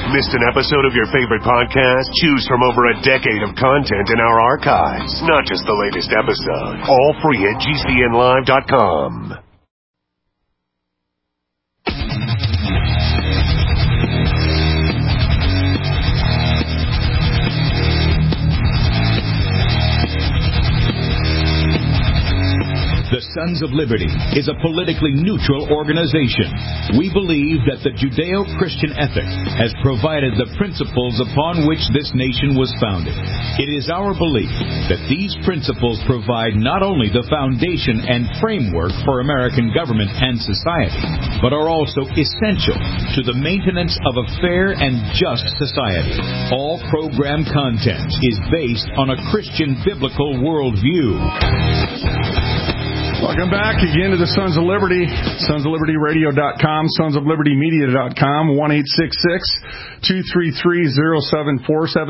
Missed an episode of your favorite podcast? Choose from over a decade of content in our archives, not just the latest episode. All free at GCNlive.com. The Sons of Liberty is a politically neutral organization. We believe that the Judeo-Christian ethic has provided the principles upon which this nation was founded. It is our belief that these principles provide not only the foundation and framework for American government and society, but are also essential to the maintenance of a fair and just society. All program content is based on a Christian biblical worldview. Welcome back again to the Sons of Liberty, sonsoflibertyradio.com, sonsoflibertymedia.com, 1-866-233-0747,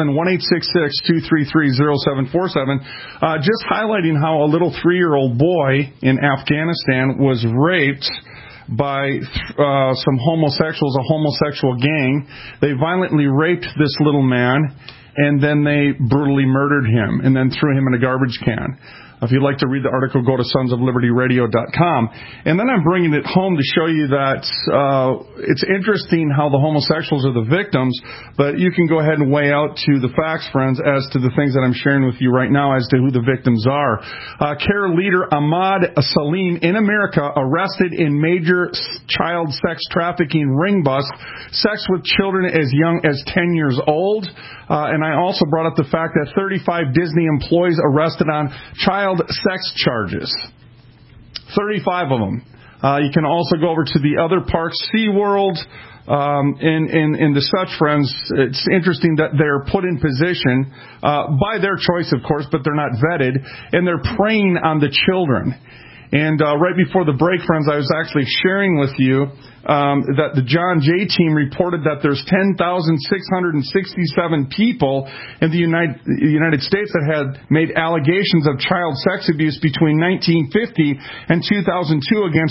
1-866-233-0747. Just highlighting how a little 3-year-old boy in Afghanistan was raped by some homosexuals, a homosexual gang. They violently raped this little man, and then they brutally murdered him, and then threw him in a garbage can. If you'd like to read the article, go to sonsoflibertyradio.com. And then I'm bringing it home to show you that it's interesting how the homosexuals are the victims, but you can go ahead and weigh out to the facts, friends, as to the things that I'm sharing with you right now as to who the victims are. CARE leader Ahmad Salim in America arrested in major child sex trafficking ring bust, sex with children as young as 10 years old. And I also brought up the fact that 35 Disney employees arrested on child sex charges. 35 of them. You can also go over to the other parks, SeaWorld, and the such, friends. It's interesting that they're put in position by their choice, of course, but they're not vetted, and they're preying on the children. And right before the break, friends, I was actually sharing with you that the John Jay team reported that there's 10,667 people in the United States that had made allegations of child sex abuse between 1950 and 2002 against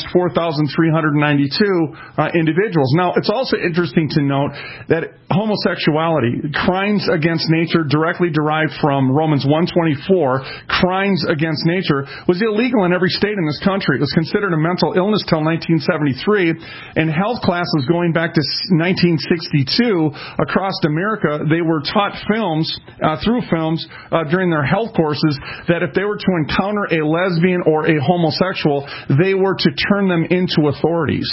4,392 individuals. Now, it's also interesting to note that homosexuality, crimes against nature directly derived from Romans 1:24, crimes against nature, was illegal in every state in this country. It was considered a mental illness till 1973, and health classes going back to 1962 across America, they were taught through films during their health courses that if they were to encounter a lesbian or a homosexual, they were to turn them into authorities.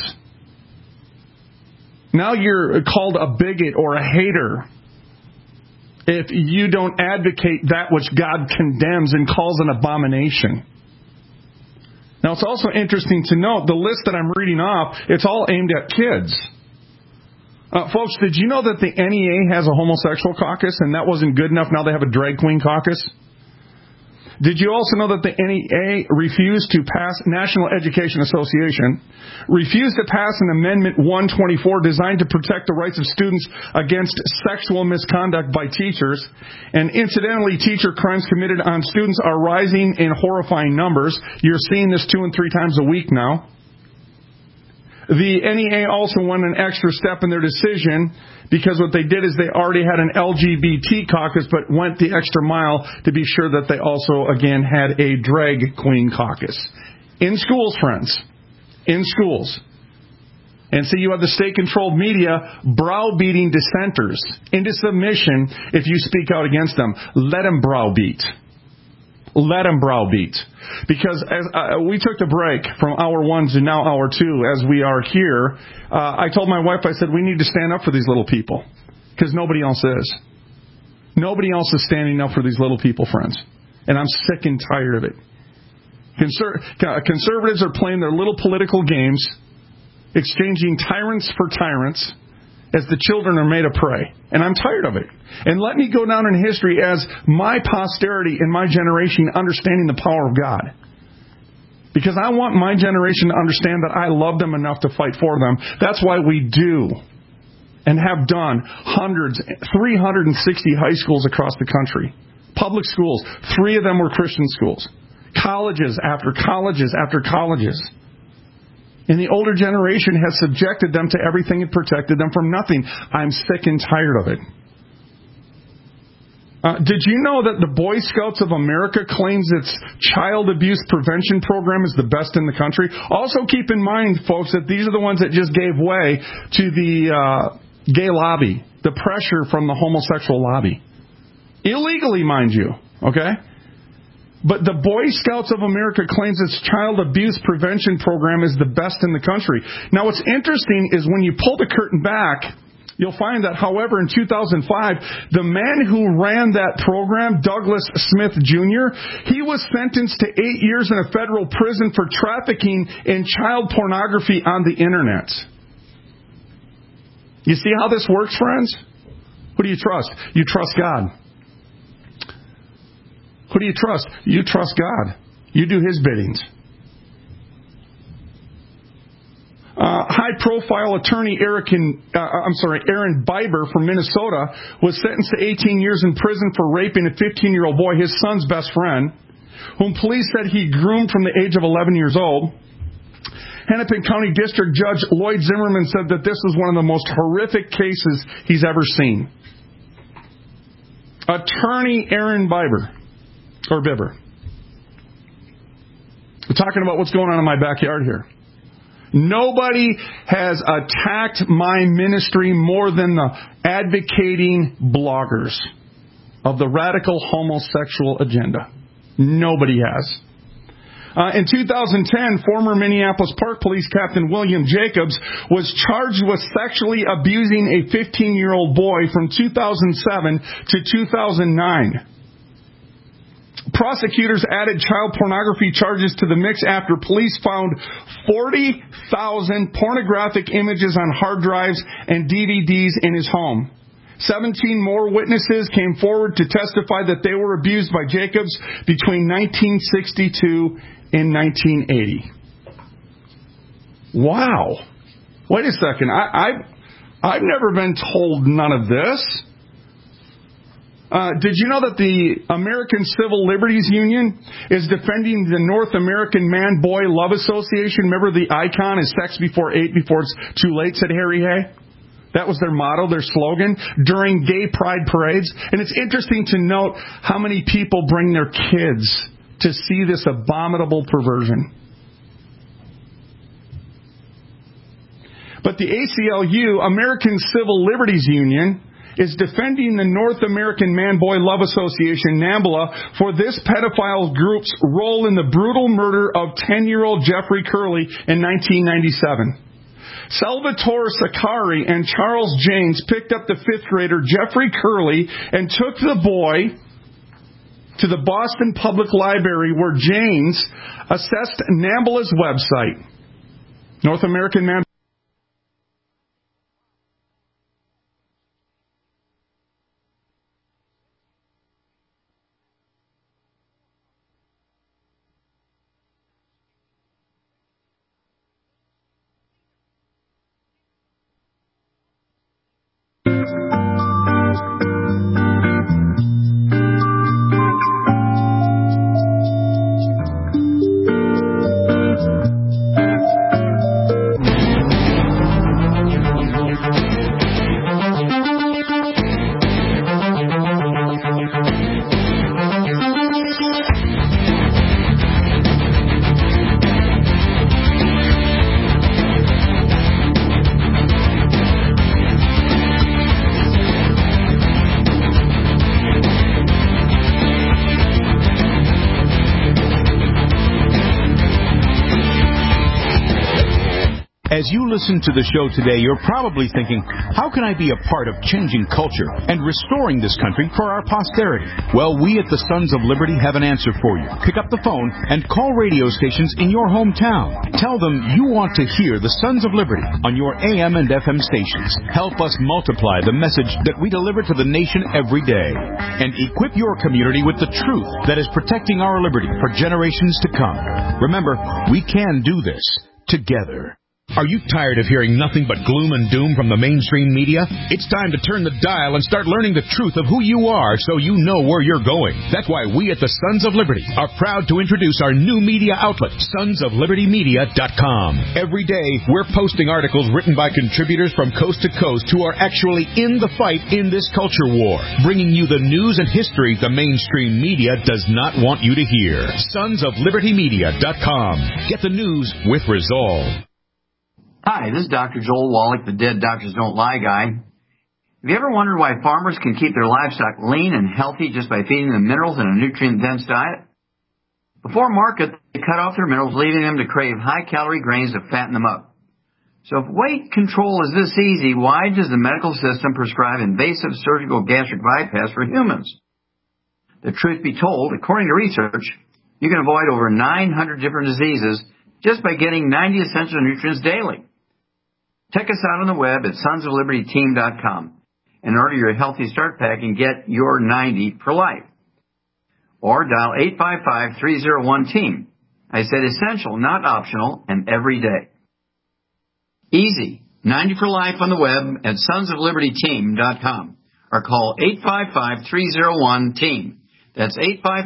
Now you're called a bigot or a hater if you don't advocate that which God condemns and calls an abomination. Now, it's also interesting to note, the list that I'm reading off, it's all aimed at kids. Folks, did you know that the NEA has a homosexual caucus, and that wasn't good enough? Now they have a drag queen caucus? Did you also know that the NEA National Education Association, refused to pass an Amendment 124 designed to protect the rights of students against sexual misconduct by teachers? And incidentally, teacher crimes committed on students are rising in horrifying numbers. You're seeing this 2 and 3 times a week now. The NEA also went an extra step in their decision because what they did is they already had an LGBT caucus, but went the extra mile to be sure that they also, again, had a drag queen caucus. In schools, friends. In schools. And so you have the state-controlled media browbeating dissenters into submission if you speak out against them. Let them browbeat. Let them browbeat. Because as we took the break from hour 1 to now hour 2 as we are here, I told my wife, I said, we need to stand up for these little people. Because nobody else is. Nobody else is standing up for these little people, friends. And I'm sick and tired of it. Conservatives are playing their little political games, exchanging tyrants for tyrants, as the children are made a prey. And I'm tired of it. And let me go down in history as my posterity and my generation understanding the power of God. Because I want my generation to understand that I love them enough to fight for them. That's why we do and have done 360 high schools across the country. Public schools. 3 of them were Christian schools. Colleges after colleges after colleges. And the older generation has subjected them to everything and protected them from nothing. I'm sick and tired of it. Did you know that the Boy Scouts of America claims its child abuse prevention program is the best in the country? Also keep in mind, folks, that these are the ones that just gave way to the gay lobby, the pressure from the homosexual lobby. Illegally, mind you, okay? But the Boy Scouts of America claims its child abuse prevention program is the best in the country. Now, what's interesting is when you pull the curtain back, you'll find that, however, in 2005, the man who ran that program, Douglas Smith Jr., he was sentenced to 8 years in a federal prison for trafficking in child pornography on the Internet. You see how this works, friends? Who do you trust? You trust God. Who do you trust? You trust God. You do His biddings. High-profile attorney Aaron Biber from Minnesota was sentenced to 18 years in prison for raping a 15-year-old boy, his son's best friend, whom police said he groomed from the age of 11 years old. Hennepin County District Judge Lloyd Zimmerman said that this was one of the most horrific cases he's ever seen. Attorney Aaron Biber. We're talking about what's going on in my backyard here. Nobody has attacked my ministry more than the advocating bloggers of the radical homosexual agenda. Nobody has. In 2010, former Minneapolis Park Police Captain William Jacobs was charged with sexually abusing a 15-year-old boy from 2007 to 2009. Prosecutors added child pornography charges to the mix after police found 40,000 pornographic images on hard drives and DVDs in his home. 17 more witnesses came forward to testify that they were abused by Jacobs between 1962 and 1980. Wow. Wait a second. I've never been told none of this. Did you know that the American Civil Liberties Union is defending the North American Man-Boy Love Association? Remember the icon is sex before 8 before it's too late, said Harry Hay? That was their motto, their slogan, during gay pride parades. And it's interesting to note how many people bring their kids to see this abominable perversion. But the ACLU, American Civil Liberties Union, is defending the North American Man-Boy Love Association, NAMBLA, for this pedophile group's role in the brutal murder of 10-year-old Jeffrey Curley in 1997. Salvatore Saccari and Charles Janes picked up the fifth grader Jeffrey Curley and took the boy to the Boston Public Library, where Janes assessed NAMBLA's website, North American Man. As you listen to the show today, you're probably thinking, how can I be a part of changing culture and restoring this country for our posterity? Well, we at the Sons of Liberty have an answer for you. Pick up the phone and call radio stations in your hometown. Tell them you want to hear the Sons of Liberty on your AM and FM stations. Help us multiply the message that we deliver to the nation every day. And equip your community with the truth that is protecting our liberty for generations to come. Remember, we can do this together. Are you tired of hearing nothing but gloom and doom from the mainstream media? It's time to turn the dial and start learning the truth of who you are so you know where you're going. That's why we at the Sons of Liberty are proud to introduce our new media outlet, sonsoflibertymedia.com. Every day, we're posting articles written by contributors from coast to coast who are actually in the fight in this culture war, bringing you the news and history the mainstream media does not want you to hear. Sonsoflibertymedia.com. Get the news with resolve. Hi, this is Dr. Joel Wallach, the Dead Doctors Don't Lie guy. Have you ever wondered why farmers can keep their livestock lean and healthy just by feeding them minerals in a nutrient-dense diet? Before market, they cut off their minerals, leaving them to crave high-calorie grains to fatten them up. So if weight control is this easy, why does the medical system prescribe invasive surgical gastric bypass for humans? The truth be told, according to research, you can avoid over 900 different diseases just by getting 90 essential nutrients daily. Check us out on the web at sonsoflibertyteam.com and order your Healthy Start Pack and get your 90 for life. Or dial 855-301-TEAM. I said essential, not optional, and every day. Easy. 90 for life on the web at sonsoflibertyteam.com or call 855-301-TEAM. That's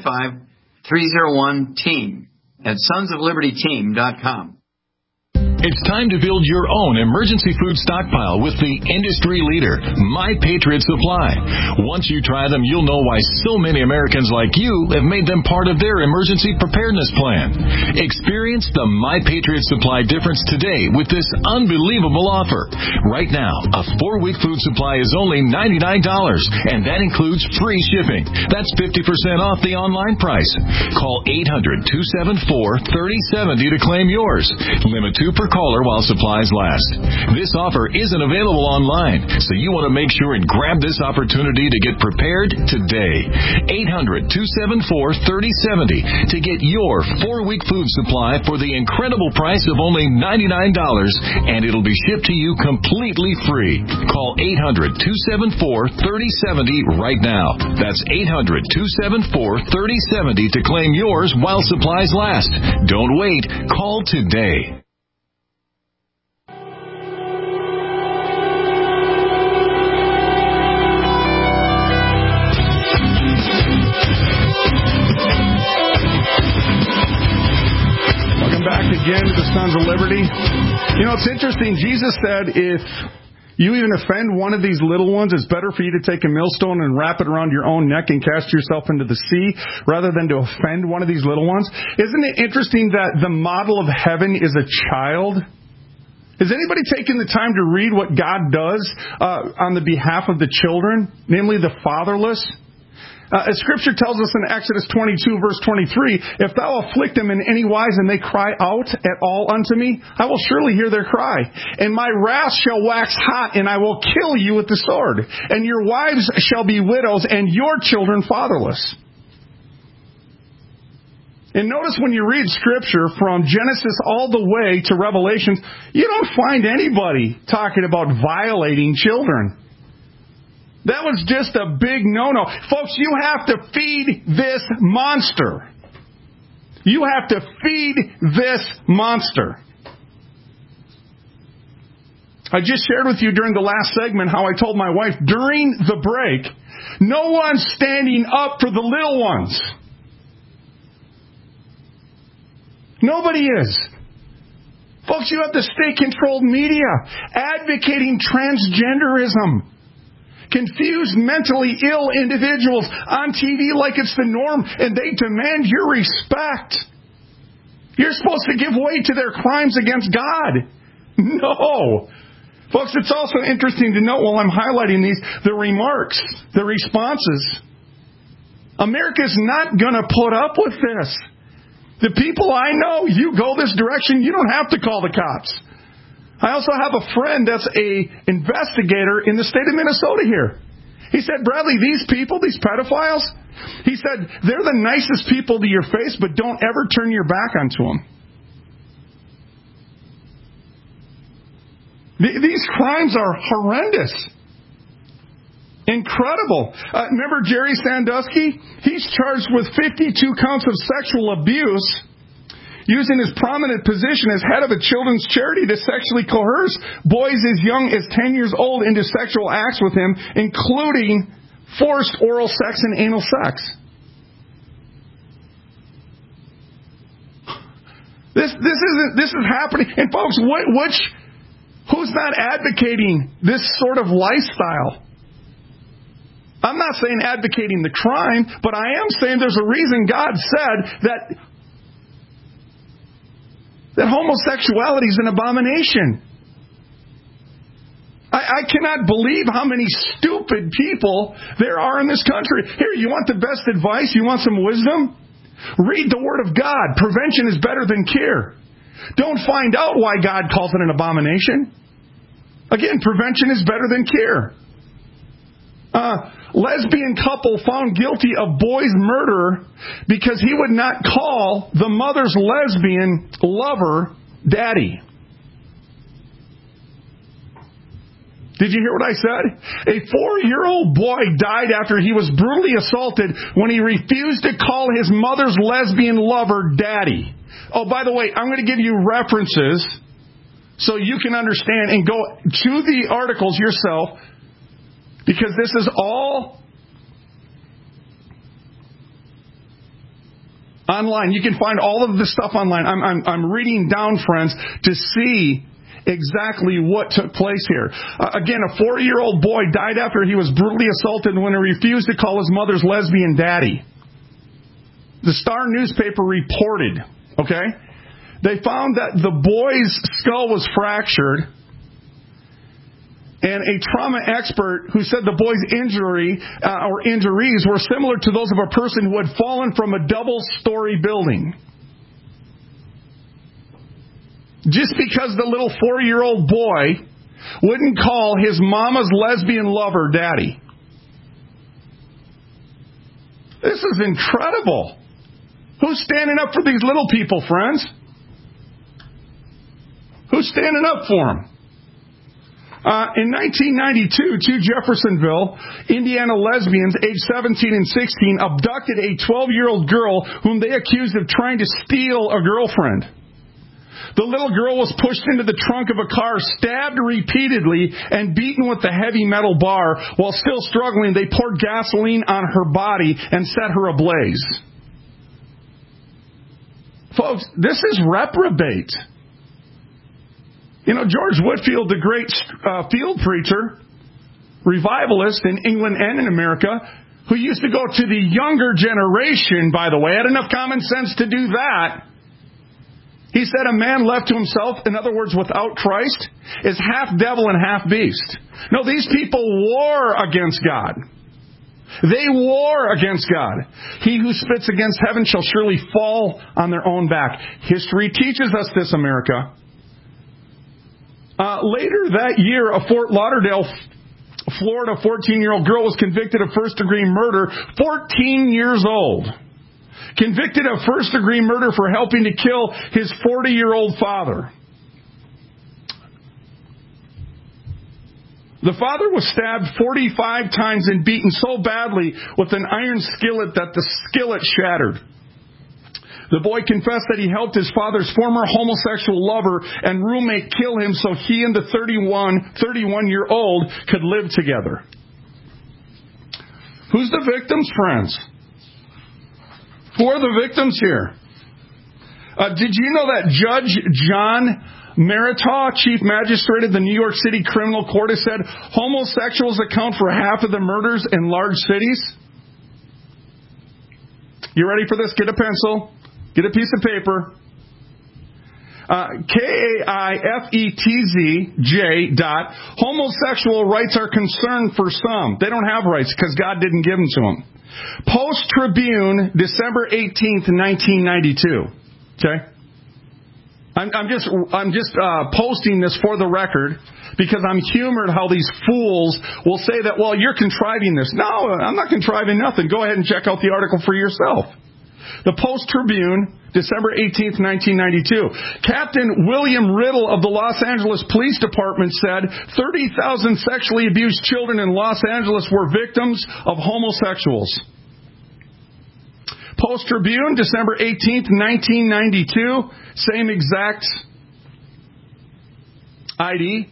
855-301-TEAM at sonsoflibertyteam.com. It's time to build your own emergency food stockpile with the industry leader, My Patriot Supply. Once you try them, you'll know why so many Americans like you have made them part of their emergency preparedness plan. Experience the My Patriot Supply difference today with this unbelievable offer. Right now, a 4-week food supply is only $99, and that includes free shipping. That's 50% off the online price. Call 800-274-3070 to claim yours. Limit 2 per caller while supplies last. This offer isn't available online, so you want to make sure and grab this opportunity to get prepared today. 800-274-3070 to get your 4-week food supply for the incredible price of only $99, and it'll be shipped to you completely free. Call 800-274-3070 right now. That's 800-274-3070 to claim yours while supplies last. Don't wait. Call today. Again to the Sons of Liberty. You know, it's interesting. Jesus said if you even offend one of these little ones, it's better for you to take a millstone and wrap it around your own neck and cast yourself into the sea rather than to offend one of these little ones. Isn't it interesting that the model of heaven is a child? Has anybody taken the time to read what God does on the behalf of the children, namely the fatherless? Scripture tells us in Exodus 22, verse 23, if thou afflict them in any wise and they cry out at all unto me, I will surely hear their cry. And my wrath shall wax hot, and I will kill you with the sword. And your wives shall be widows, and your children fatherless. And notice when you read Scripture from Genesis all the way to Revelations, you don't find anybody talking about violating children. That was just a big no-no. Folks, you have to feed this monster. You have to feed this monster. I just shared with you during the last segment how I told my wife during the break, no one's standing up for the little ones. Nobody is. Folks, you have the state-controlled media advocating transgenderism. Confused, mentally ill individuals on TV like it's the norm, and they demand your respect. You're supposed to give way to their crimes against God. No. Folks, it's also interesting to note while I'm highlighting these, the remarks, the responses. America's not going to put up with this. The people I know, you go this direction, you don't have to call the cops. I also have a friend that's an investigator in the state of Minnesota here. He said, Bradley, these people, these pedophiles, he said, they're the nicest people to your face, but don't ever turn your back onto them. These crimes are horrendous. Incredible. Remember Jerry Sandusky? He's charged with 52 counts of sexual abuse. using his prominent position as head of a children's charity to sexually coerce boys as young as 10 years old into sexual acts with him, including forced oral sex and anal sex. This is happening. And folks, who's not advocating this sort of lifestyle? I'm not saying advocating the crime, but I am saying there's a reason God said that homosexuality is an abomination. I cannot believe how many stupid people there are in this country. Here, you want the best advice? You want some wisdom? Read the Word of God. Prevention is better than cure. Don't find out why God calls it an abomination. Again, prevention is better than cure. Lesbian couple found guilty of boy's murder because he would not call the mother's lesbian lover daddy. Did you hear what I said? A 4-year-old boy died after he was brutally assaulted when he refused to call his mother's lesbian lover daddy. Oh, by the way, I'm going to give you references so you can understand and go to the articles yourself, because this is all online. You can find all of this stuff online. I'm reading down, friends, to see exactly what took place here. Again, a 4-year-old boy died after he was brutally assaulted when he refused to call his mother's lesbian daddy. The Star newspaper reported, okay? They found that the boy's skull was fractured, and a trauma expert who said the boy's injuries were similar to those of a person who had fallen from a double-story building. Just because the little 4-year-old boy wouldn't call his mama's lesbian lover daddy. This is incredible. Who's standing up for these little people, friends? Who's standing up for them? In 1992, two Jeffersonville, Indiana lesbians, aged 17 and 16, abducted a 12-year-old girl whom they accused of trying to steal a girlfriend. The little girl was pushed into the trunk of a car, stabbed repeatedly, and beaten with a heavy metal bar. While still struggling, they poured gasoline on her body and set her ablaze. Folks, this is reprobate. You know, George Whitefield, the great field preacher, revivalist in England and in America, who used to go to the younger generation, by the way, had enough common sense to do that. He said a man left to himself, in other words, without Christ, is half devil and half beast. No, these people war against God. They war against God. He who spits against heaven shall surely fall on their own back. History teaches us this, America. Later that year, a Fort Lauderdale, Florida 14-year-old girl was convicted of first-degree murder, 14 years old. Convicted of first-degree murder for helping to kill his 40-year-old father. The father was stabbed 45 times and beaten so badly with an iron skillet that the skillet shattered. The boy confessed that he helped his father's former homosexual lover and roommate kill him so he and the 31-year-old could live together. Who's the victims, friends? Who are the victims here? Did you know that Judge John Meritaw, Chief Magistrate of the New York City Criminal Court, has said homosexuals account for half of the murders in large cities? You ready for this? Get a pencil. Get a piece of paper. KAIFETZ homosexual rights are concerned for some. They don't have rights because God didn't give them to them. Post-Tribune, December 18th, 1992. Okay? I'm just posting this for the record because I'm humored how these fools will say that, well, you're contriving this. No, I'm not contriving nothing. Go ahead and check out the article for yourself. The Post-Tribune, December 18th, 1992. Captain William Riddle of the Los Angeles Police Department said 30,000 sexually abused children in Los Angeles were victims of homosexuals. Post-Tribune, December 18th, 1992. Same exact ID.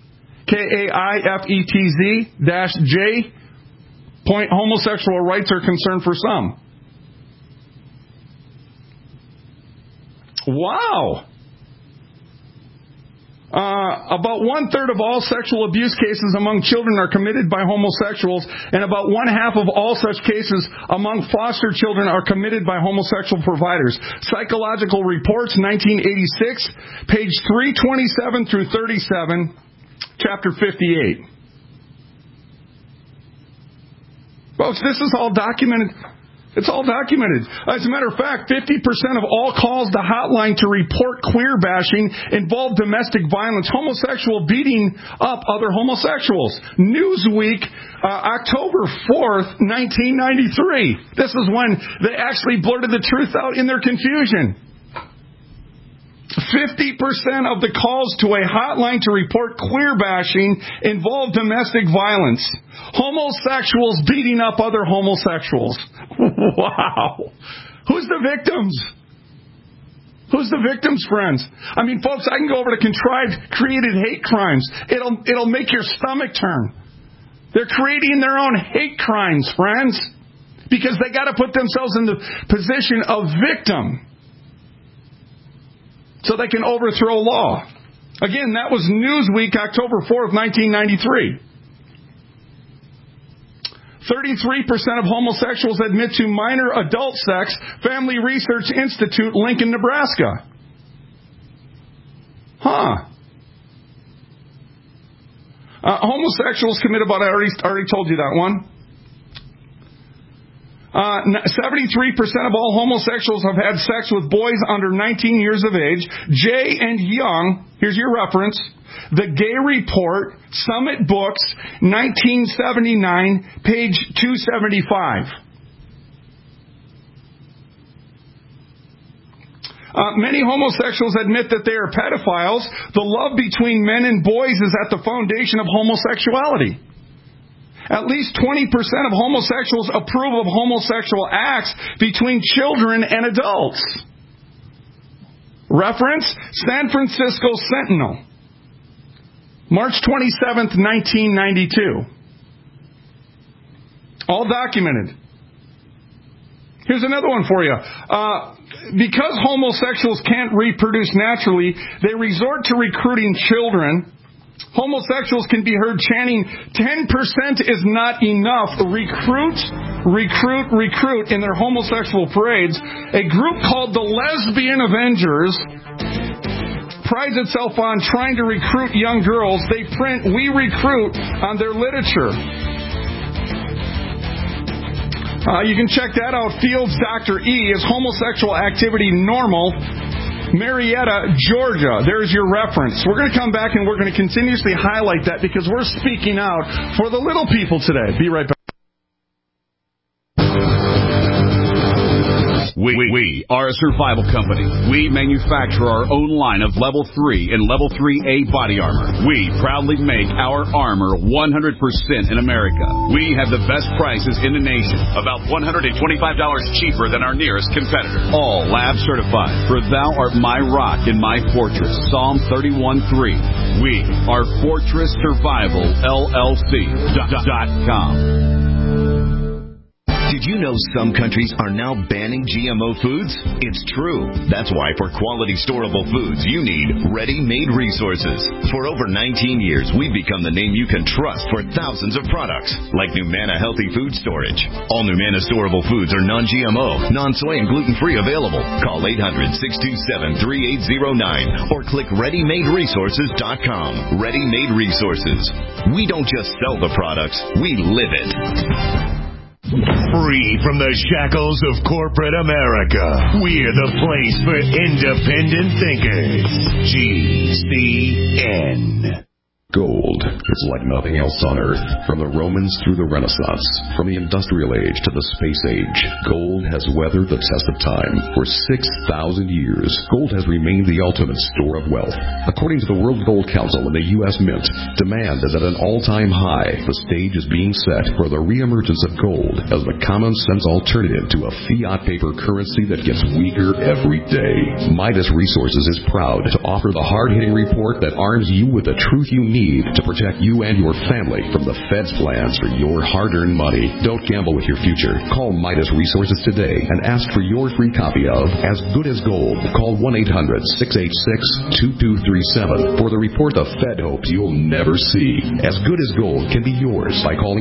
KAIFETZ-J. Point, homosexual rights are concerned for some. Wow. About 1/3 of all sexual abuse cases among children are committed by homosexuals, and about 1/2 of all such cases among foster children are committed by homosexual providers. Psychological Reports, 1986, page 327 through 37, chapter 58. Folks, this is all documented. It's all documented. As a matter of fact, 50% of all calls to hotline to report queer bashing involve domestic violence, homosexual beating up other homosexuals. Newsweek, October 4th, 1993. This is when they actually blurted the truth out in their confusion. 50% of the calls to a hotline to report queer bashing involve domestic violence. Homosexuals beating up other homosexuals. Wow. Who's the victims? Who's the victims, friends? I mean, folks, I can go over to contrived, created hate crimes. It'll make your stomach turn. They're creating their own hate crimes, friends, because they got to put themselves in the position of victim so they can overthrow law. Again, that was Newsweek, October 4th, 1993. 33% of homosexuals admit to minor adult sex, Family Research Institute, Lincoln, Nebraska. Homosexuals commit about, I already told you that one. 73% of all homosexuals have had sex with boys under 19 years of age. Jay and Young, here's your reference, The Gay Report, Summit Books, 1979, page 275. Many homosexuals admit that they are pedophiles. The love between men and boys is at the foundation of homosexuality. At least 20% of homosexuals approve of homosexual acts between children and adults. Reference, San Francisco Sentinel, March 27th, 1992. All documented. Here's another one for you. Because homosexuals can't reproduce naturally, they resort to recruiting children. Homosexuals can be heard chanting, 10% is not enough. Recruit, recruit, recruit in their homosexual parades. A group called the Lesbian Avengers prides itself on trying to recruit young girls. They print "We Recruit" on their literature. You can check that out. Fields Dr. E. Is homosexual activity normal? Marietta, Georgia. There's your reference. We're going to come back and we're going to continuously highlight that because we're speaking out for the little people today. Be right back. We are a survival company. We manufacture our own line of Level 3 and Level 3A body armor. We proudly make our armor 100% in America. We have the best prices in the nation, about $125 cheaper than our nearest competitor. All lab certified, for thou art my rock and my fortress. Psalm 31:3. We are Fortress Survival LLC.com. Did you know some countries are now banning GMO foods? It's true. That's why for quality storable foods, you need Ready-Made Resources. For over 19 years, we've become the name you can trust for thousands of products, like Numanna Healthy Food Storage. All Numanna storable foods are non-GMO, non-soy, and gluten-free available. Call 800-627-3809 or click ReadyMadeResources.com. Ready-Made Resources. We don't just sell the products, we live it. Free from the shackles of corporate America, we're the place for independent thinkers. GCN. Gold is like nothing else on Earth. From the Romans through the Renaissance, from the Industrial Age to the Space Age, gold has weathered the test of time. For 6,000 years, gold has remained the ultimate store of wealth. According to the World Gold Council and the U.S. Mint, demand is at an all-time high. The stage is being set for the reemergence of gold as the common-sense alternative to a fiat paper currency that gets weaker every day. Midas Resources is proud to offer the hard-hitting report that arms you with the truth you need to protect you and your family from the Fed's plans for your hard-earned money. Don't gamble with your future. Call Midas Resources today and ask for your free copy of As Good as Gold. Call 1-800-686-2237 for the report the Fed hopes you'll never see. As Good as Gold can be yours by calling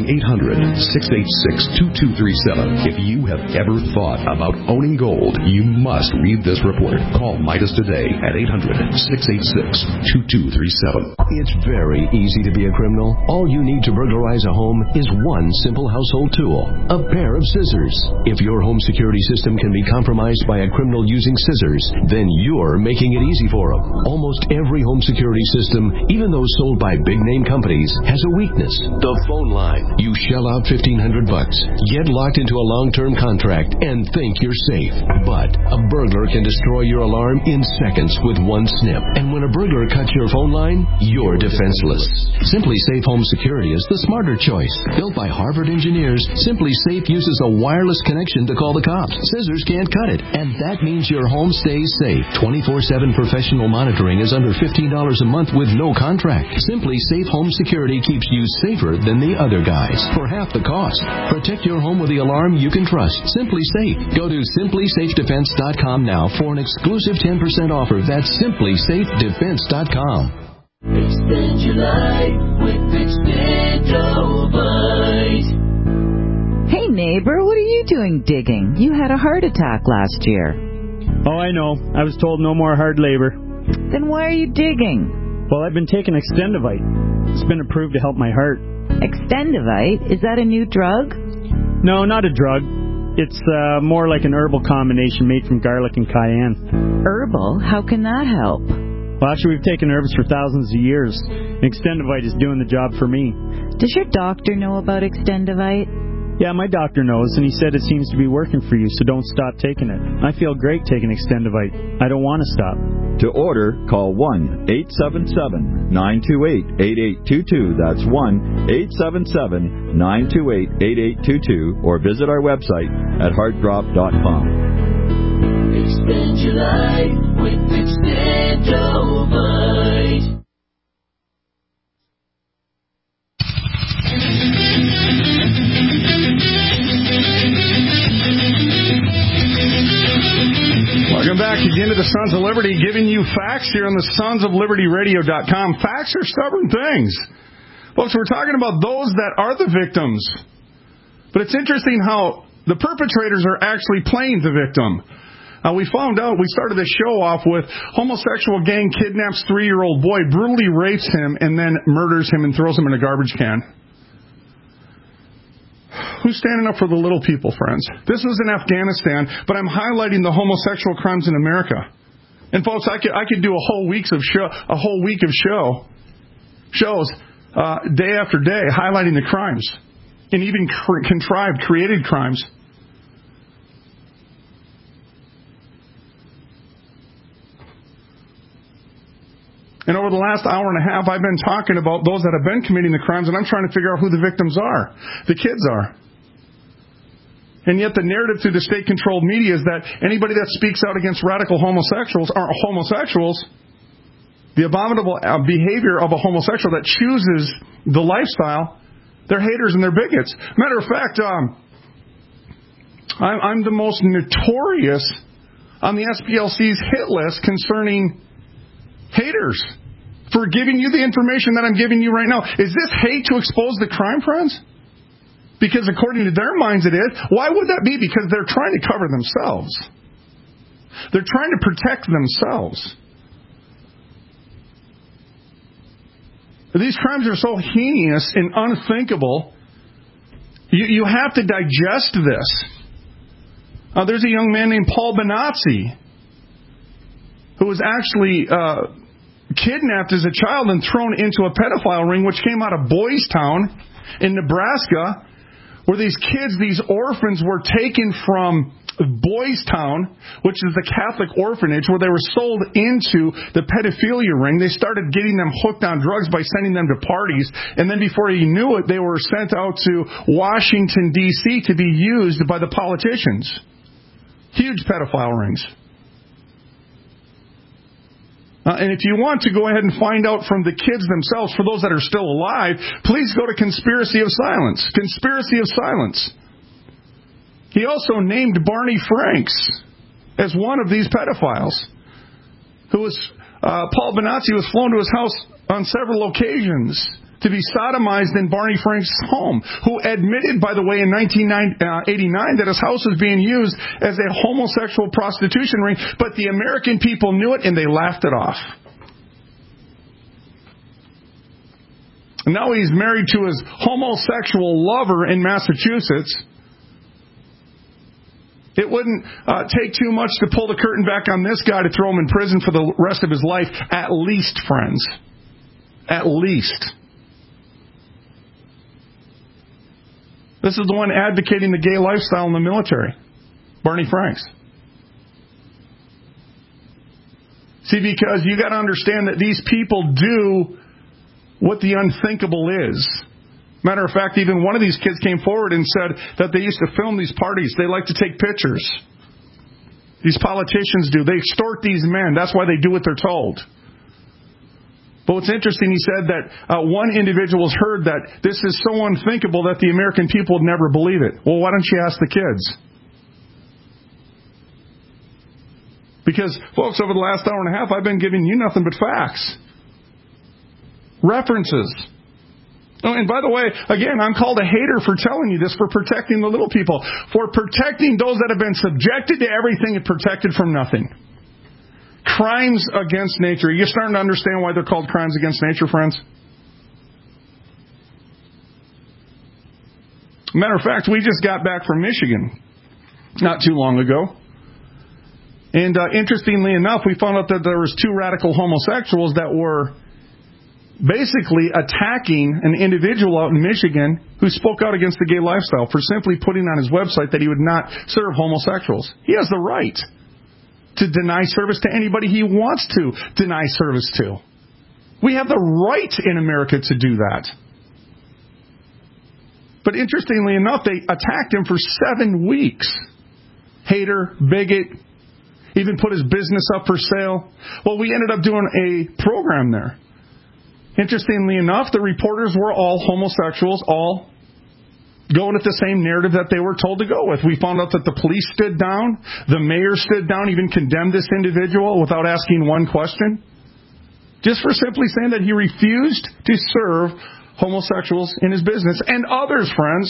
800-686-2237. If you have ever thought about owning gold, you must read this report. Call Midas today at 800-686-2237. It's very easy to be a criminal. All you need to burglarize a home is one simple household tool, a pair of scissors. If your home security system can be compromised by a criminal using scissors, then you're making it easy for them. Almost every home security system, even those sold by big-name companies, has a weakness. The phone line. You shell out $1,500, get locked into a long-term contract, and think you're safe. But a burglar can destroy your alarm in seconds with one snip. And when a burglar cuts your phone line, you're defenseless. Simply Safe Home Security is the smarter choice. Built by Harvard engineers, Simply Safe uses a wireless connection to call the cops. Scissors can't cut it, and that means your home stays safe. 24/7 professional monitoring is under $15 a month with no contract. Simply Safe Home Security keeps you safer than the other guys for half the cost. Protect your home with the alarm you can trust. Simply Safe. Go to simplysafedefense.com now for an exclusive 10% offer. That's simplysafedefense.com. Extend your life with Extendovite. Hey neighbor, what are you doing digging? You had a heart attack last year. Oh, I know. I was told no more hard labor. Then why are you digging? Well, I've been taking Extendovite. It's been approved to help my heart. Extendovite? Is that a new drug? No, not a drug. It's more like an herbal combination made from garlic and cayenne. Herbal? How can that help? Well, actually, we've taken herbs for thousands of years. Extendovite is doing the job for me. Does your doctor know about Extendovite? Yeah, my doctor knows, and he said it seems to be working for you, so don't stop taking it. I feel great taking Extendovite. I don't want to stop. To order, call 1-877-928-8822. That's 1-877-928-8822, or visit our website at heartdrop.com. Extend your life with Extendovite. Welcome back again to the Sons of Liberty, giving you facts here on the sonsoflibertyradio.com. Facts are stubborn things. Folks, we're talking about those that are the victims. But it's interesting how the perpetrators are actually playing the victim. We found out, we started the show off with homosexual gang kidnaps 3-year-old boy, brutally rapes him, and then murders him and throws him in a garbage can. Who's standing up for the little people, friends? This was in Afghanistan, but I'm highlighting the homosexual crimes in America. And folks, I could do a whole week of shows day after day highlighting the crimes, and even created crimes. And over the last hour and a half, I've been talking about those that have been committing the crimes, and I'm trying to figure out who the victims are. The kids are. And yet the narrative through the state-controlled media is that anybody that speaks out against radical homosexuals are homosexuals. The abominable behavior of a homosexual that chooses the lifestyle, they're haters and they're bigots. Matter of fact, I'm the most notorious on the SPLC's hit list concerning haters for giving you the information that I'm giving you right now. Is this hate to expose the crime, friends? Because according to their minds it is. Why would that be? Because they're trying to cover themselves. They're trying to protect themselves. These crimes are so heinous and unthinkable. You have to digest this. There's a young man named Paul Benazzi who was actually kidnapped as a child and thrown into a pedophile ring, which came out of Boys Town in Nebraska, where these kids, these orphans, were taken from Boys Town, which is the Catholic orphanage, where they were sold into the pedophilia ring. They started getting them hooked on drugs by sending them to parties, and then before you knew it, they were sent out to Washington, D.C. to be used by the politicians. Huge pedophile rings. And if you want to go ahead and find out from the kids themselves, for those that are still alive, please go to Conspiracy of Silence. Conspiracy of Silence. He also named Barney Franks as one of these pedophiles. Paul Benazzi was flown to his house on several occasions to be sodomized in Barney Franks' home, who admitted, by the way, in 1989 that his house was being used as a homosexual prostitution ring, but the American people knew it and they laughed it off. And now he's married to his homosexual lover in Massachusetts. It wouldn't take too much to pull the curtain back on this guy to throw him in prison for the rest of his life, at least, friends. At least. This is the one advocating the gay lifestyle in the military, Barney Franks. See, because you got to understand that these people do what the unthinkable is. Matter of fact, even one of these kids came forward and said that they used to film these parties. They like to take pictures. These politicians do. They extort these men. That's why they do what they're told. But what's interesting, he said that one individual has heard that this is so unthinkable that the American people would never believe it. Well, why don't you ask the kids? Because, folks, over the last hour and a half, I've been giving you nothing but facts. References. Oh, and by the way, again, I'm called a hater for telling you this, for protecting the little people, for protecting those that have been subjected to everything and protected from nothing. Crimes against nature. You're starting to understand why they're called crimes against nature, friends? Matter of fact, we just got back from Michigan not too long ago. And interestingly enough, we found out that there was 2 radical homosexuals that were basically attacking an individual out in Michigan who spoke out against the gay lifestyle for simply putting on his website that he would not serve homosexuals. He has the right to deny service to anybody he wants to deny service to. We have the right in America to do that. But interestingly enough, they attacked him for 7 weeks. Hater, bigot, even put his business up for sale. Well, we ended up doing a program there. Interestingly enough, the reporters were all homosexuals, all going at the same narrative that they were told to go with. We found out that the police stood down, the mayor stood down, even condemned this individual without asking one question, just for simply saying that he refused to serve homosexuals in his business and others, friends.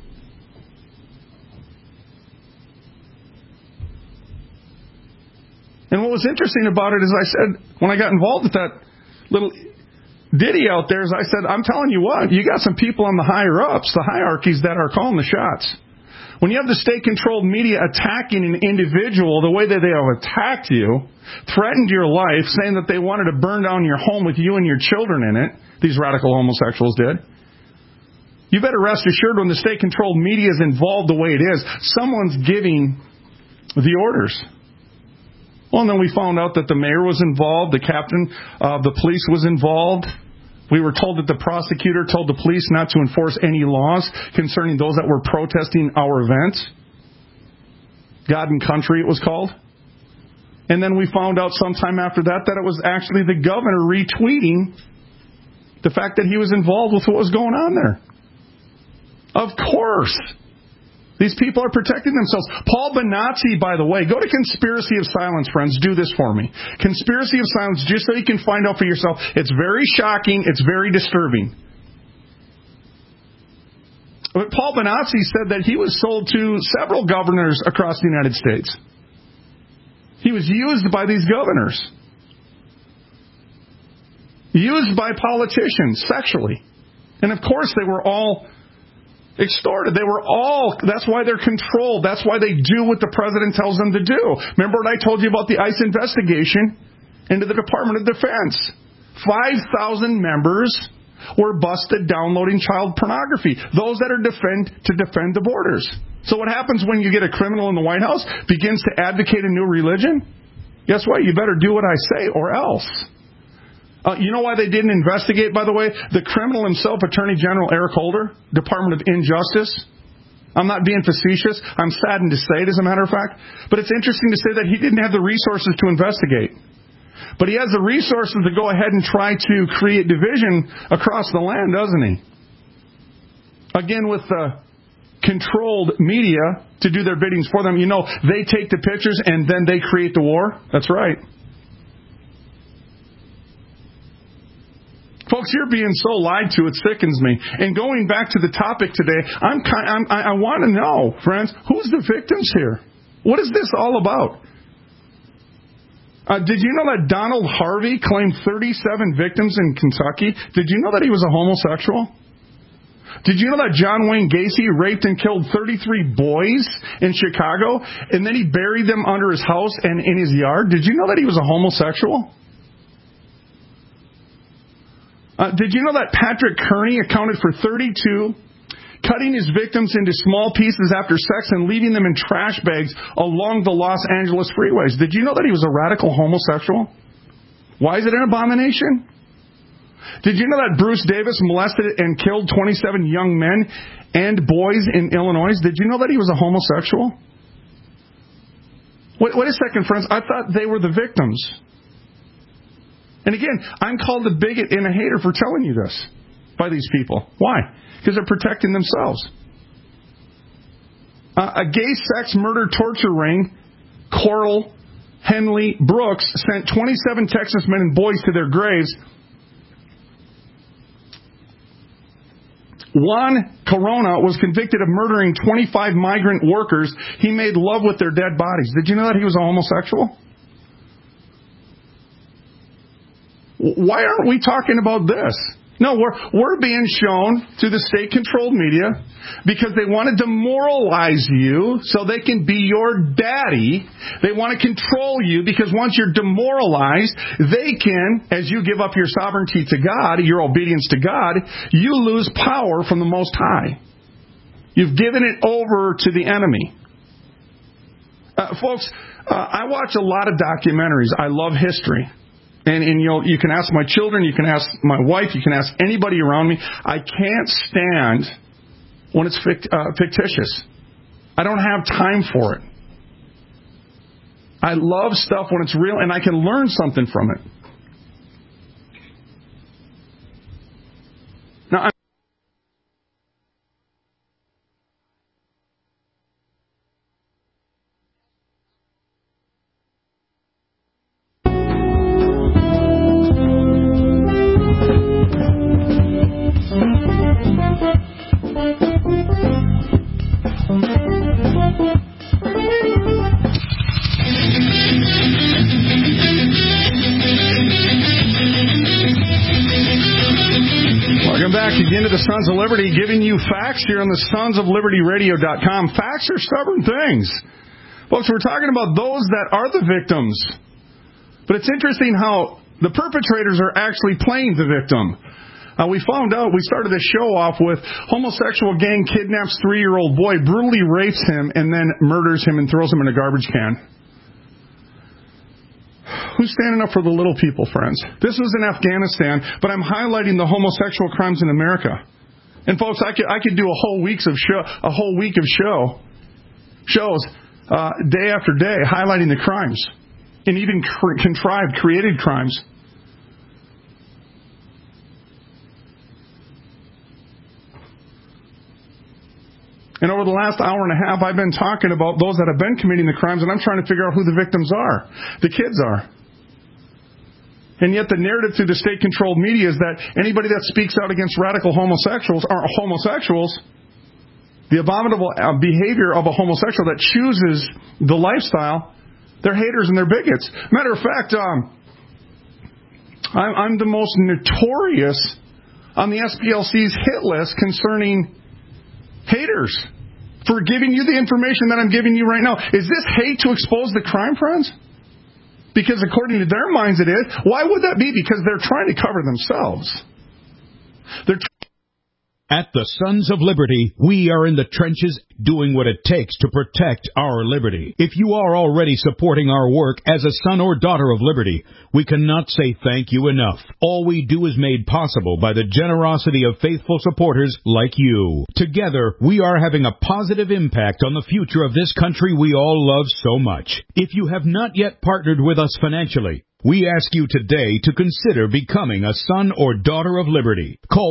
And what was interesting about it is I said, when I got involved with that little ditty out there, is I said, I'm telling you what, you got some people on the higher-ups, the hierarchies that are calling the shots. When you have the state-controlled media attacking an individual the way that they have attacked you, threatened your life, saying that they wanted to burn down your home with you and your children in it, these radical homosexuals did, you better rest assured when the state-controlled media is involved the way it is, someone's giving the orders. Well, and then we found out that the mayor was involved, the captain of the police was involved. We were told that the prosecutor told the police not to enforce any laws concerning those that were protesting our events. God and Country, it was called. And then we found out sometime after that it was actually the governor retweeting the fact that he was involved with what was going on there. Of course. These people are protecting themselves. Paul Benazzi, by the way, go to Conspiracy of Silence, friends. Do this for me. Conspiracy of Silence, just so you can find out for yourself. It's very shocking. It's very disturbing. But Paul Benazzi said that he was sold to several governors across the United States. He was used by these governors. Used by politicians sexually. And of course they were all extorted. That's why they're controlled. That's why they do what the president tells them to do. Remember what I told you about the ICE investigation into the Department of Defense? 5,000 members were busted downloading child pornography. Those that are to defend the borders. So what happens when you get a criminal in the White House begins to advocate a new religion? Guess what? You better do what I say or else. You know why they didn't investigate, by the way? The criminal himself, Attorney General Eric Holder, Department of Injustice. I'm not being facetious. I'm saddened to say it, as a matter of fact. But it's interesting to say that he didn't have the resources to investigate. But he has the resources to go ahead and try to create division across the land, doesn't he? Again, with the controlled media to do their biddings for them. You know, they take the pictures and then they create the war. That's right. Folks, you're being so lied to, it sickens me. And going back to the topic today, I want to know, friends, who's the victims here? What is this all about? Did you know that Donald Harvey claimed 37 victims in Kentucky? Did you know that he was a homosexual? Did you know that John Wayne Gacy raped and killed 33 boys in Chicago, and then he buried them under his house and in his yard? Did you know that he was a homosexual? Did you know that Patrick Kearney accounted for 32, cutting his victims into small pieces after sex and leaving them in trash bags along the Los Angeles freeways? Did you know that he was a radical homosexual? Why is it an abomination? Did you know that Bruce Davis molested and killed 27 young men and boys in Illinois? Did you know that he was a homosexual? Wait a second, friends. I thought they were the victims. And again, I'm called a bigot and a hater for telling you this by these people. Why? Because they're protecting themselves. A gay sex murder torture ring, Coral Henley Brooks, sent 27 Texas men and boys to their graves. Juan Corona was convicted of murdering 25 migrant workers. He made love with their dead bodies. Did you know that he was a homosexual? Why aren't we talking about this? No, we're being shown through the state-controlled media because they want to demoralize you so they can be your daddy. They want to control you because once you're demoralized, they can, as you give up your sovereignty to God, your obedience to God, you lose power from the Most High. You've given it over to the enemy. Folks, I watch a lot of documentaries. I love history. And you can ask my children, you can ask my wife, you can ask anybody around me. I can't stand when it's fictitious. I don't have time for it. I love stuff when it's real and I can learn something from it. Now, again to the Sons of Liberty, giving you facts here on the sonsoflibertyradio.com. Facts are stubborn things. Folks, we're talking about those that are the victims. But it's interesting how the perpetrators are actually playing the victim. We found out, we started the show off with homosexual gang kidnaps 3-year-old boy, brutally rapes him, and then murders him and throws him in a garbage can. Who's standing up for the little people, friends? This was in Afghanistan, but I'm highlighting the homosexual crimes in America. And folks, I could do a whole week of shows day after day highlighting the crimes and even created crimes. And over the last hour and a half, I've been talking about those that have been committing the crimes, and I'm trying to figure out who the victims are. The kids are. And yet the narrative through the state-controlled media is that anybody that speaks out against radical homosexuals are homosexuals. The abominable behavior of a homosexual that chooses the lifestyle, they're haters and they're bigots. Matter of fact, I'm the most notorious on the SPLC's hit list concerning haters for giving you the information that I'm giving you right now. Is this hate to expose the crime, friends? Because according to their minds it is. Why would that be? Because they're trying to cover themselves. At the Sons of Liberty, we are in the trenches doing what it takes to protect our liberty. If you are already supporting our work as a son or daughter of liberty, we cannot say thank you enough. All we do is made possible by the generosity of faithful supporters like you. Together, we are having a positive impact on the future of this country we all love so much. If you have not yet partnered with us financially, we ask you today to consider becoming a son or daughter of liberty. Call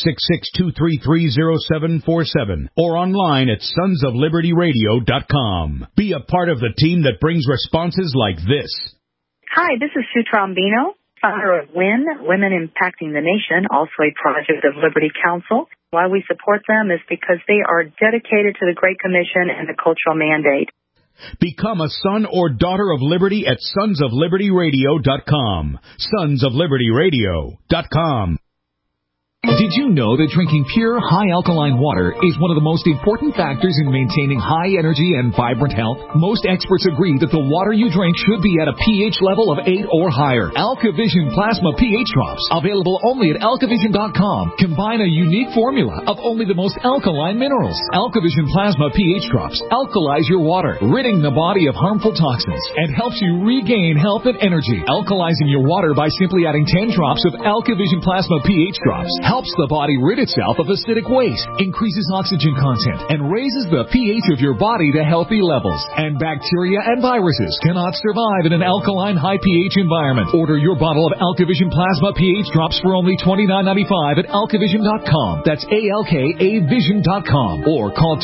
1-866-233-0747 or online at sonsoflibertyradio.com. Be a part of the team that brings responses like this. Hi, this is Sue Trombino, founder of WIN, Women Impacting the Nation, also a project of Liberty Council. Why we support them is because they are dedicated to the Great Commission and the cultural mandate. Become a son or daughter of liberty at sonsoflibertyradio.com. Sonsoflibertyradio.com. Did you know that drinking pure, high-alkaline water is one of the most important factors in maintaining high energy and vibrant health? Most experts agree that the water you drink should be at a pH level of 8 or higher. AlkaVision Plasma pH Drops, available only at alkavision.com, combine a unique formula of only the most alkaline minerals. AlkaVision Plasma pH Drops alkalize your water, ridding the body of harmful toxins, and helps you regain health and energy. Alkalizing your water by simply adding 10 drops of AlkaVision Plasma pH Drops helps the body rid itself of acidic waste, increases oxygen content, and raises the pH of your body to healthy levels. And bacteria and viruses cannot survive in an alkaline high pH environment. Order your bottle of AlkaVision Plasma pH Drops for only $29.95 at alkavision.com. That's ALKAvision.com. Or call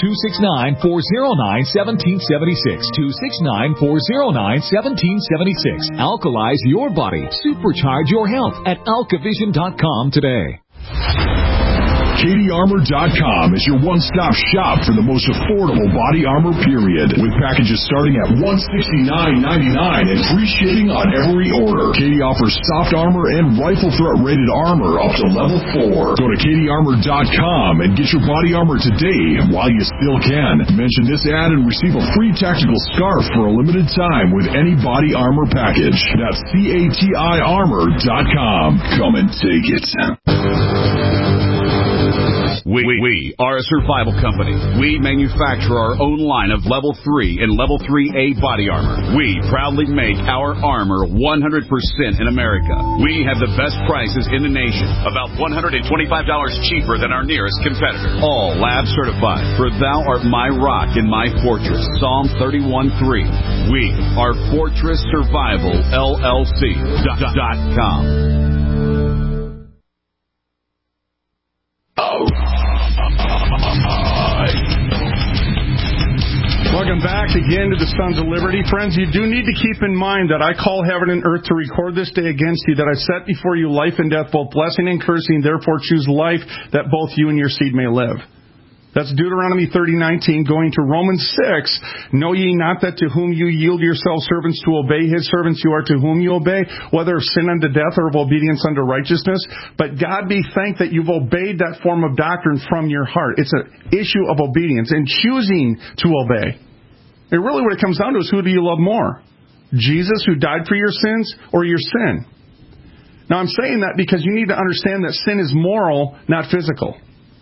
269-409-1776. 269-409-1776. Alkalize your body. Supercharge your health at alkavision.com today. KDArmor.com is your one-stop shop for the most affordable body armor, period. With packages starting at $169.99 and free shipping on every order. KD offers soft armor and rifle threat rated armor up to level 4. Go to KDArmor.com and get your body armor today while you still can. Mention this ad and receive a free tactical scarf for a limited time with any body armor package. That's CATIarmor.com. Come and take it. We are a survival company. We manufacture our own line of Level 3 and Level 3A body armor. We proudly make our armor 100% in America. We have the best prices in the nation, about $125 cheaper than our nearest competitor. All lab certified, for thou art my rock and my fortress. Psalm 31:3. We are Fortress Survival LLC.com. Welcome back again to the Sons of Liberty. Friends, you do need to keep in mind that I call heaven and earth to record this day against you, that I set before you life and death, both blessing and cursing. Therefore choose life, that both you and your seed may live. That's Deuteronomy 30:19, going to Romans 6. Know ye not that to whom you yield yourselves servants to obey, his servants you are to whom you obey, whether of sin unto death or of obedience unto righteousness? But God be thanked that you've obeyed that form of doctrine from your heart. It's an issue of obedience and choosing to obey. And really what it comes down to is, who do you love more? Jesus, who died for your sins, or your sin? Now I'm saying that because you need to understand that sin is moral, not physical.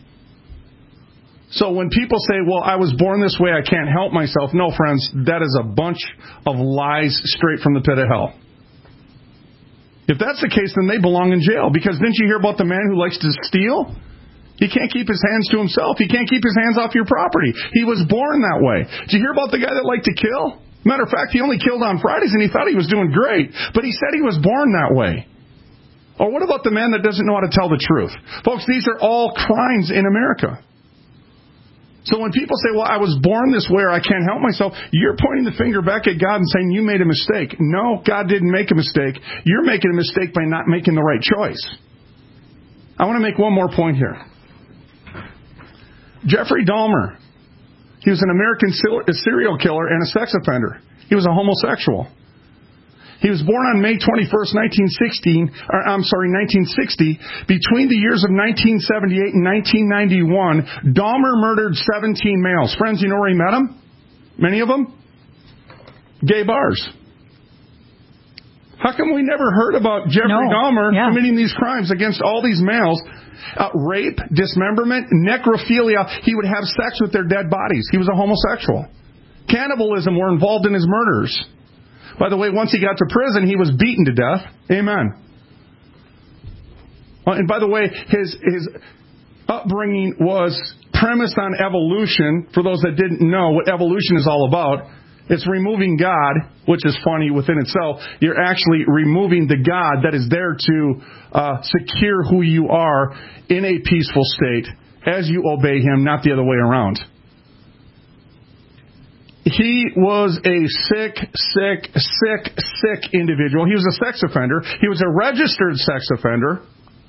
So when people say, well, I was born this way, I can't help myself. No, friends, that is a bunch of lies straight from the pit of hell. If that's the case, then they belong in jail. Because didn't you hear about the man who likes to steal? He can't keep his hands to himself. He can't keep his hands off your property. He was born that way. Did you hear about the guy that liked to kill? Matter of fact, he only killed on Fridays and he thought he was doing great. But he said he was born that way. Or what about the man that doesn't know how to tell the truth? Folks, these are all crimes in America. So when people say, well, I was born this way or I can't help myself, you're pointing the finger back at God and saying you made a mistake. No, God didn't make a mistake. You're making a mistake by not making the right choice. I want to make one more point here. Jeffrey Dahmer, he was an American serial killer and a sex offender. He was a homosexual. He was born on May 21st, 1960. Between the years of 1978 and 1991, Dahmer murdered 17 males. Friends, you know where he met them? Many of them? Gay bars. How come we never heard about Jeffrey Dahmer committing these crimes against all these males? Rape, dismemberment, necrophilia. He would have sex with their dead bodies. He was a homosexual. Cannibalism were involved in his murders. By the way, once he got to prison, he was beaten to death. Amen. And by the way, his upbringing was premised on evolution. For those that didn't know what evolution is all about, it's removing God, which is funny within itself. You're actually removing the God that is there to secure who you are in a peaceful state as you obey Him, not the other way around. He was a sick individual. He was a sex offender. He was a registered sex offender.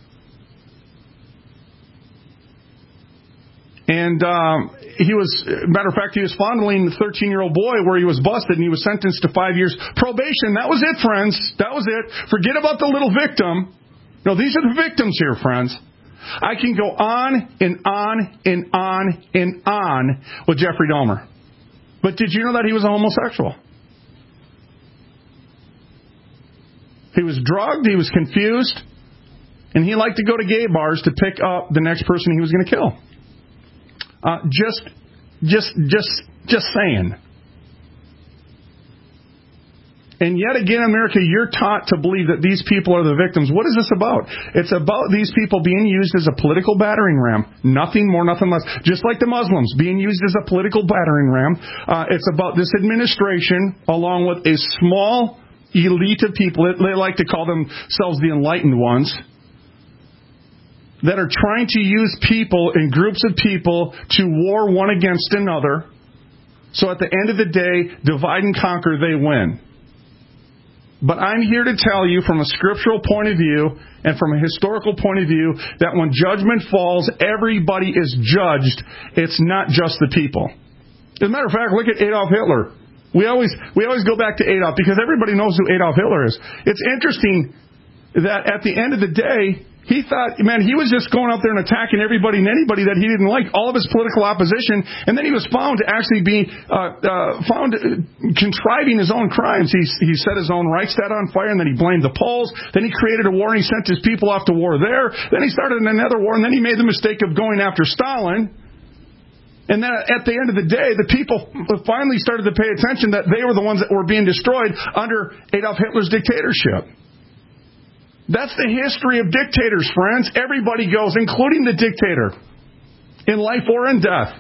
And he was fondling the 13-year-old boy where he was busted, and he was sentenced to 5 years probation. That was it, friends. That was it. Forget about the little victim. No, these are the victims here, friends. I can go on and on and on and on with Jeffrey Dahmer. But did you know that he was a homosexual? He was drugged, he was confused, and he liked to go to gay bars to pick up the next person he was going to kill. Just saying. And yet again, America, you're taught to believe that these people are the victims. What is this about? It's about these people being used as a political battering ram. Nothing more, nothing less. Just like the Muslims being used as a political battering ram. It's about this administration, along with a small elite of people. They like to call themselves the enlightened ones, that are trying to use people and groups of people to war one against another. So at the end of the day, divide and conquer, they win. But I'm here to tell you from a scriptural point of view and from a historical point of view that when judgment falls, everybody is judged. It's not just the people. As a matter of fact, look at Adolf Hitler. We always go back to Adolf because everybody knows who Adolf Hitler is. It's interesting that at the end of the day, he thought, man, he was just going out there and attacking everybody and anybody that he didn't like, all of his political opposition, and then he was found to actually be contriving his own crimes. He set his own Reichstag on fire, and then he blamed the Poles. Then he created a war, and he sent his people off to war there. Then he started another war, and then he made the mistake of going after Stalin. And then at the end of the day, the people finally started to pay attention that they were the ones that were being destroyed under Adolf Hitler's dictatorship. That's the history of dictators, friends. Everybody goes, including the dictator, in life or in death.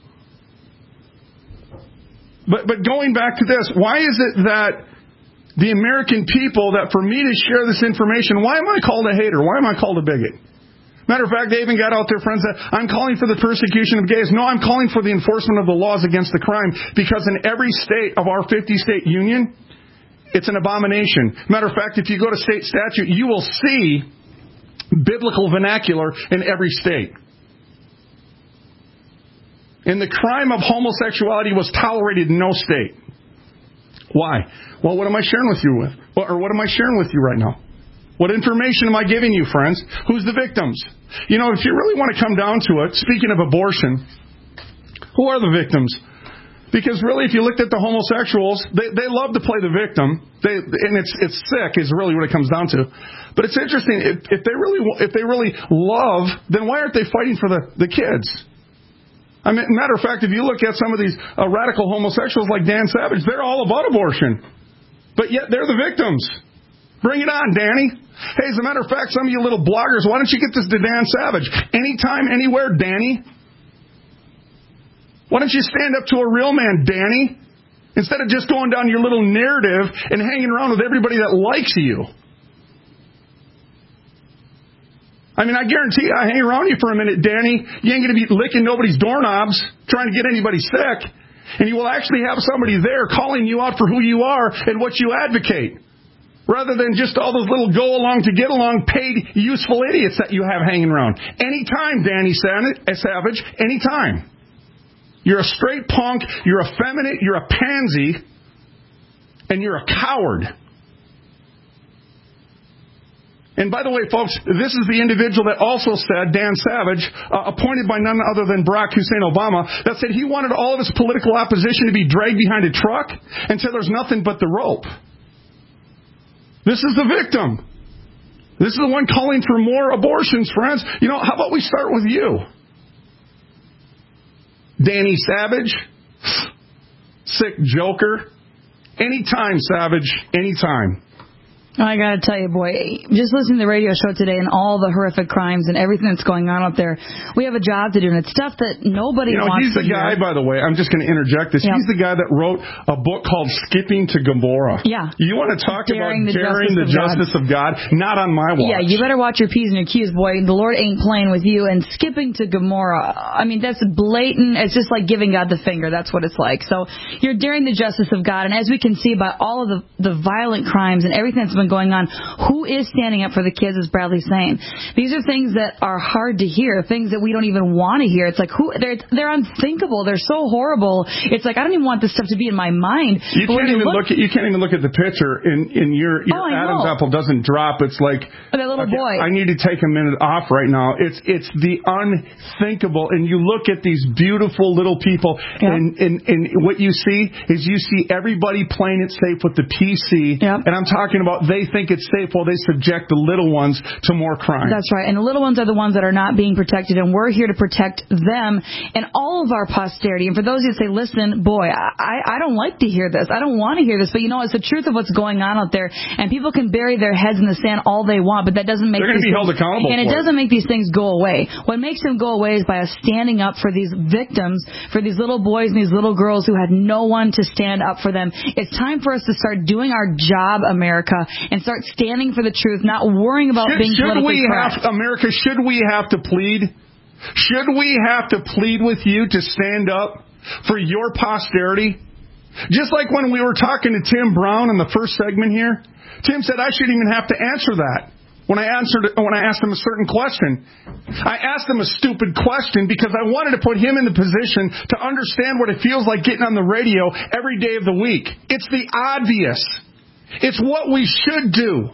But going back to this, why is it that the American people, that for me to share this information, why am I called a hater? Why am I called a bigot? Matter of fact, they even got out there, friends, that I'm calling for the persecution of gays. No, I'm calling for the enforcement of the laws against the crime, because in every state of our 50-state union, it's an abomination. Matter of fact, if you go to state statute, you will see biblical vernacular in every state. And the crime of homosexuality was tolerated in no state. Why? Well, what am I sharing with you with? Or what am I sharing with you right now? What information am I giving you, friends? Who's the victims? You know, if you really want to come down to it, speaking of abortion, who are the victims? Because really, if you looked at the homosexuals, they love to play the victim, and it's sick is really what it comes down to. But it's interesting, if they really love, then why aren't they fighting for the kids? I mean, matter of fact, if you look at some of these radical homosexuals like Dan Savage, they're all about abortion, but yet they're the victims. Bring it on, Danny. Hey, as a matter of fact, some of you little bloggers, why don't you get this to Dan Savage? Anytime, anywhere, Danny. Why don't you stand up to a real man, Danny, instead of just going down your little narrative and hanging around with everybody that likes you? I mean, I guarantee you, I hang around you for a minute, Danny, you ain't going to be licking nobody's doorknobs, trying to get anybody sick, and you will actually have somebody there calling you out for who you are and what you advocate, rather than just all those little go-along to get-along paid useful idiots that you have hanging around. Anytime, Danny Savage, anytime. You're a straight punk, you're effeminate, you're a pansy, and you're a coward. And by the way, folks, this is the individual that also said, Dan Savage, appointed by none other than Barack Hussein Obama, that said he wanted all of his political opposition to be dragged behind a truck until there's nothing but the rope. This is the victim. This is the one calling for more abortions, friends. You know, how about we start with you? Danny Savage, sick joker. Anytime, Savage, anytime. I gotta tell you, boy, just listening to the radio show today and all the horrific crimes and everything that's going on up there, we have a job to do, and it's stuff that nobody wants to hear. He's the guy, by the way, I'm just going to interject this. Yep. He's the guy that wrote a book called Skipping to Gomorrah. Yeah. You want to talk about daring the justice of God? Not on my watch. Yeah, you better watch your P's and your Q's, boy. The Lord ain't playing with you. And skipping to Gomorrah, I mean, that's blatant. It's just like giving God the finger. That's what it's like. So you're daring the justice of God, and as we can see by all of the violent crimes and everything that's been going on, who is standing up for the kids, as Bradley's saying? These are things that are hard to hear, things that we don't even want to hear. It's like, they're unthinkable. They're so horrible. It's like, I don't even want this stuff to be in my mind. You can't even look at the picture in your Adam's apple doesn't drop. It's like that little boy. I need to take a minute off right now. It's the unthinkable. And you look at these beautiful little people, and what you see is everybody playing it safe with the PC. Yep. And I'm talking about they think it's safe while they subject the little ones to more crime. That's right. And the little ones are the ones that are not being protected, and we're here to protect them and all of our posterity. And for those who say, listen, boy, I don't like to hear this. I don't want to hear this. But, you know, it's the truth of what's going on out there. And people can bury their heads in the sand all they want, but that doesn't make they're going to be held accountable. And it doesn't make these things go away. What makes them go away is by us standing up for these victims, for these little boys and these little girls who had no one to stand up for them. It's time for us to start doing our job, America, and start standing for the truth, not worrying about being politically correct. America, should we have to plead? Should we have to plead with you to stand up for your posterity? Just like when we were talking to Tim Brown in the first segment here, Tim said I shouldn't even have to answer that. When I asked him a certain question, I asked him a stupid question because I wanted to put him in the position to understand what it feels like getting on the radio every day of the week. It's the obvious. It's what we should do.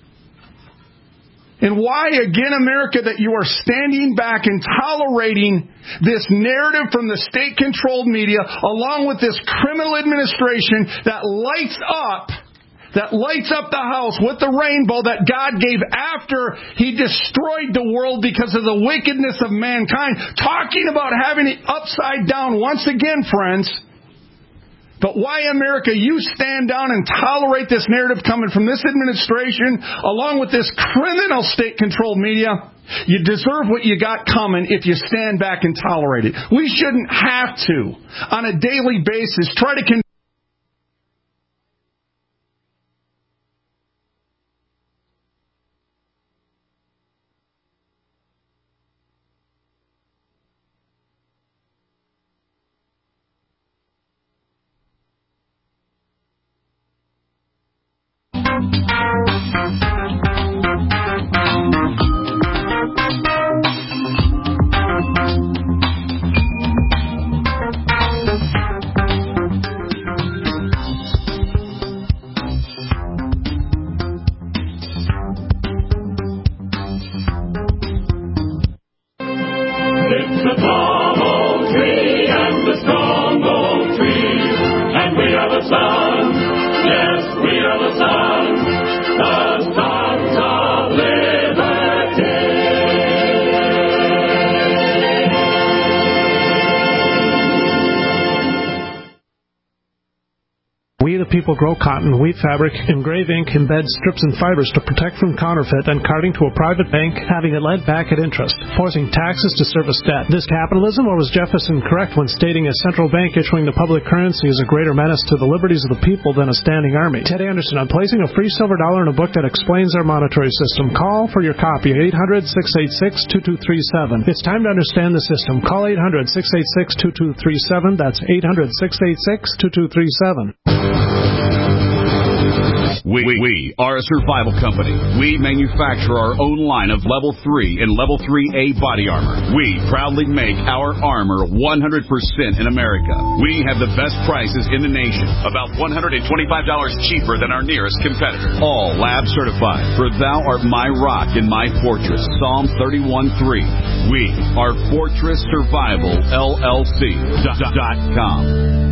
And why, again, America, that you are standing back and tolerating this narrative from the state-controlled media along with this criminal administration that lights up the house with the rainbow that God gave after He destroyed the world because of the wickedness of mankind, talking about having it upside down once again, friends. But why, America, you stand down and tolerate this narrative coming from this administration along with this criminal state-controlled media? You deserve what you got coming if you stand back and tolerate it. We shouldn't have to, on a daily basis, try to People grow cotton, weave fabric, engrave ink, embed strips and fibers to protect from counterfeit and carting to a private bank, having it lent back at interest, forcing taxes to service debt. This capitalism, or was Jefferson correct when stating a central bank issuing the public currency is a greater menace to the liberties of the people than a standing army? Teddy Anderson, I'm placing a free silver dollar in a book that explains our monetary system. Call for your copy, 800-686-2237. It's time to understand the system. Call 800-686-2237. That's 800-686-2237. We are a survival company. We manufacture our own line of Level 3 and Level 3A body armor. We proudly make our armor 100% in America. We have the best prices in the nation, about $125 cheaper than our nearest competitor. All lab certified, for thou art my rock and my fortress. Psalm 31:3. We are Fortress Survival LLC.com.